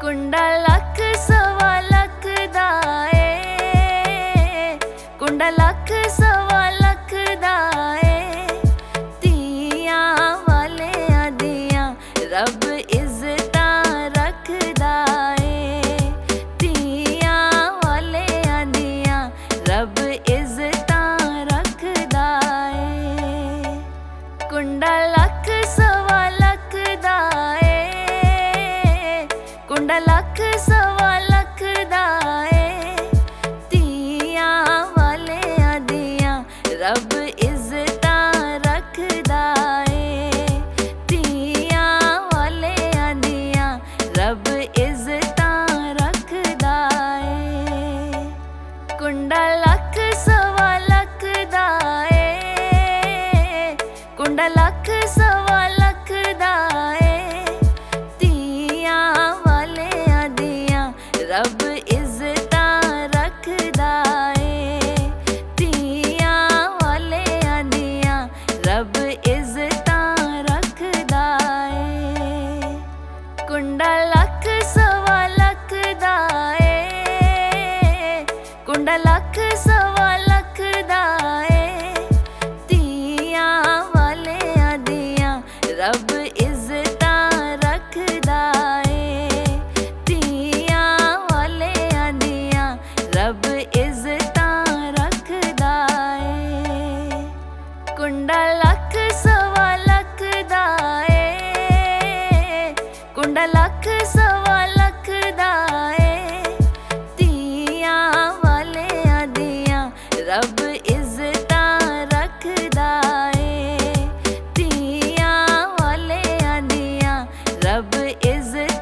कुंडा लख सवा लख दा ए, कुंडा लख सवा लख दा ए। धीआं वालियां दियां रब इज्जतां रखदा ए, धीआं वालियां दियां रब इज्जतां रखदा ए। कुंडा लख सवा लख दा ए, कुंडा लख सवा लख दा ए। धीआं वालियां दियां रब इज्जतां रखदा ए, धीआं वालियां दियां रब इज्जतां रखदा ए। कुंडा लख सवा लख दा ए, कुंडा लख सवा लख दा ए। धीआं वालियां दियां रब इज्जतां रखदा ए, धीआं वालियां दियां रब इज्जतां रखदा ए। कुंडा लख सवा लख दा ए, कुंडा लख सवा लख दा ए। धीआं वालियां दियां रब इज्जतां रखदा ए, धीआं वालियां दियां रब इज्जतां रखदा ए। कुंडा लख सवा लख दा ए, कुंडा लख सवा लख दा ए। धीआं वालियां दियां रब इज्जतां रखदा ए, धीआं वालियां दियां रब इज्जतां